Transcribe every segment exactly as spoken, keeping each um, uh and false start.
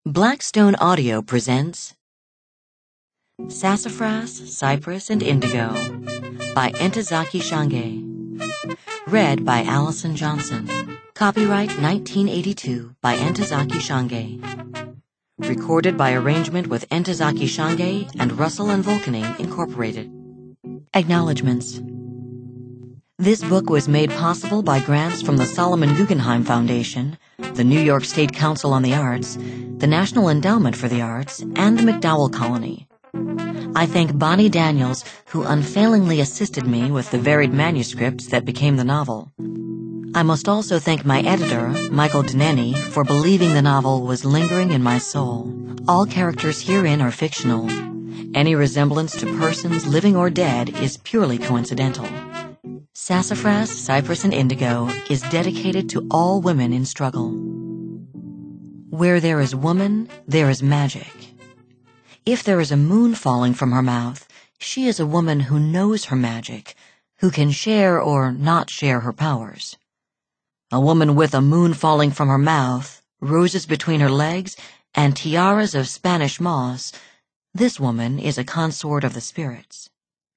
Blackstone Audio presents Sassafras, Cypress, and Indigo by Ntozake Shange. Read by Allison Johnson. Copyright nineteen eighty-two by Ntozake Shange. Recorded by arrangement with Ntozake Shange and Russell and Vulcaning, Incorporated. Acknowledgements. This book was made possible by grants from the Solomon Guggenheim Foundation, the New York State Council on the Arts, the National Endowment for the Arts, and the MacDowell Colony. I thank Bonnie Daniels, who unfailingly assisted me with the varied manuscripts that became the novel. I must also thank my editor, Michael Denneny, for believing the novel was lingering in my soul. All characters herein are fictional. Any resemblance to persons living or dead is purely coincidental. Sassafras, Cypress, and Indigo is dedicated to all women in struggle. Where there is woman, there is magic. If there is a moon falling from her mouth, she is a woman who knows her magic, who can share or not share her powers. A woman with a moon falling from her mouth, roses between her legs, and tiaras of Spanish moss, this woman is a consort of the spirits.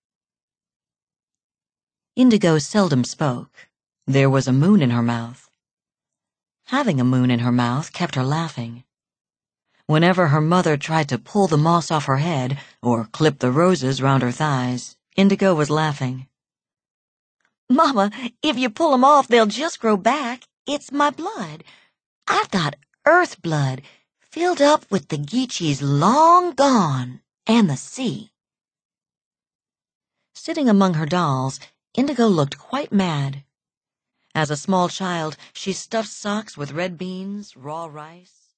Indigo seldom spoke. There was a moon in her mouth. Having a moon in her mouth kept her laughing. Whenever her mother tried to pull the moss off her head or clip the roses round her thighs, Indigo was laughing. "Mama, if you pull 'em off, they'll just grow back. It's my blood. I've got earth blood, filled up with the Geechees long gone, and the sea." Sitting among her dolls, Indigo looked quite mad. As a small child, she stuffed socks with red beans, raw rice,